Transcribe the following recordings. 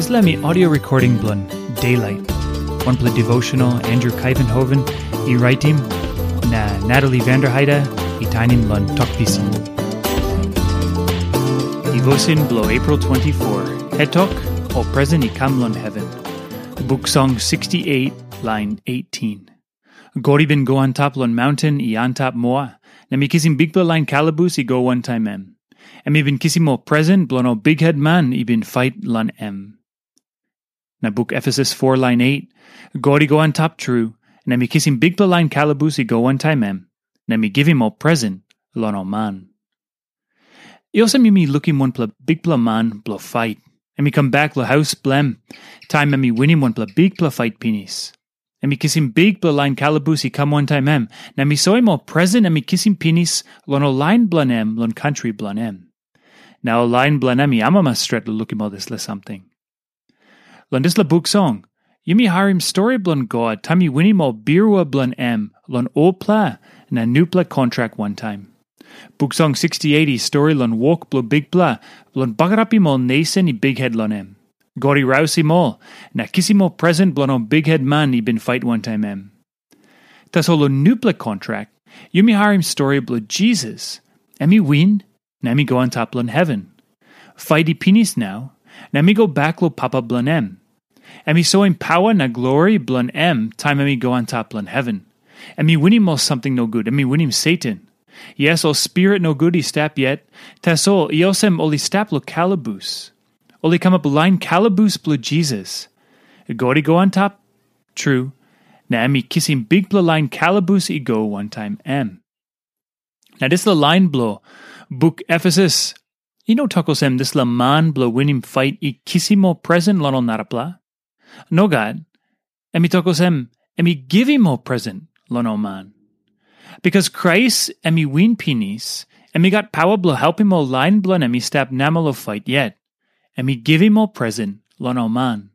This let me audio recording blun Daylight. One play devotional Andrew Kuyvenhoven, I writing na Natalie Vanderheide, I tainim blun talkpisin. Devotion blow April 24. Head talk, all present I come lun heaven. Book song 68, line 18. Gori bin go on top lun mountain I on top moa. Na mi kissim big bla line calaboose I go one time em. And mi bin kissim mo present blun o big head man I bin fight lun em. Na book Ephesus 4 line 8, Gori go on top true, na mi kiss him big bla line calaboose go one time em, na mi give him all present, lon all man. I also mi look him one pla big bla man bla fight, and mi come back la house blem, time mi win him one pla big bla fight penis. And mi kiss him big bla line calaboose come one time em, na mi saw him all present and mi kiss him penis, lon all line blan em, lon country blan em. Now line blan em, I'm a stret look him all this la something. Lon dis la book song. Yumi harim story blun God, time you win him all birwa blun em, lon old pla, na new pla contract one time. Book song 6080 story lon walk blo big pla, blun bagarap him all nasen I big head lon em. Gori rouse him all, na kiss him all present blun all big head man I been fight one time em. Tas all lon new pla contract, Yumi harim story blo Jesus, emi win, na mi go on top lon heaven. Fighty penis now, na mi go back lo papa blun em. And me so in power na glory blun em, time me go on top blun heaven. And me win him all something no good, and me win him Satan. Yes, all spirit no good he stap yet. Tas all, iosem oli stap lo calaboose. Oli come up line calaboose blo Jesus. Gori go on top, true. Na me kiss him big blo line calaboose I go one time em. Now this la line blow, book Ephesus. You know takosem this la man blow win him fight I kiss him all present lon all narapla. No God, emi tokosem, emi give him all present, lono man. Because Christ emi win penis, emi got power blo help him all line blun emi stap namalo fight yet, emi give him all present, lono man.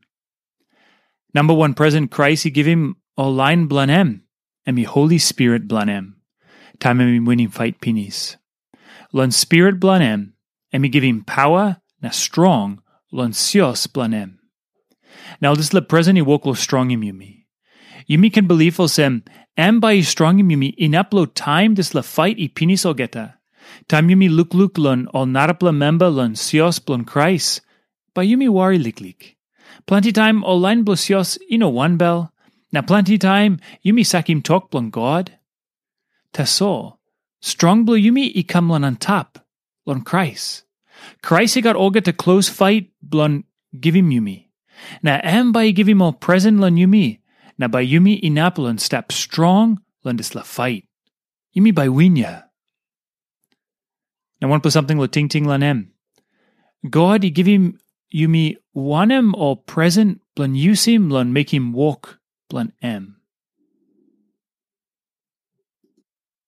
Number one present Christ he give him all line blun em, emi Holy Spirit blun em. Time emi win him fight penis. Lon Spirit blun em, emi give him power, na strong, lon sios blun em. Now this la present I walk lo strong im yumi. Yumi can believe osem, am by strong im yumi in upload time this la fight I pinis o geta. Time yumi look lon all narapla member lon sios blon Christ. By yumi worry lik. Plenty time all line blo sios ino one bell. Now plenty time yumi sakim talk blon God. Taso, strong blo yumi I come lon on top, lon Christ. Christ he got all get a close fight blon give him yumi. Na am by give him all present lon yumi, na by yumi inapolon step strong lon dis la fight. Yumi by winya. Now one put something lo ting ting lon em. God he give him yumi wanem all present blon use him lon make him walk blon em.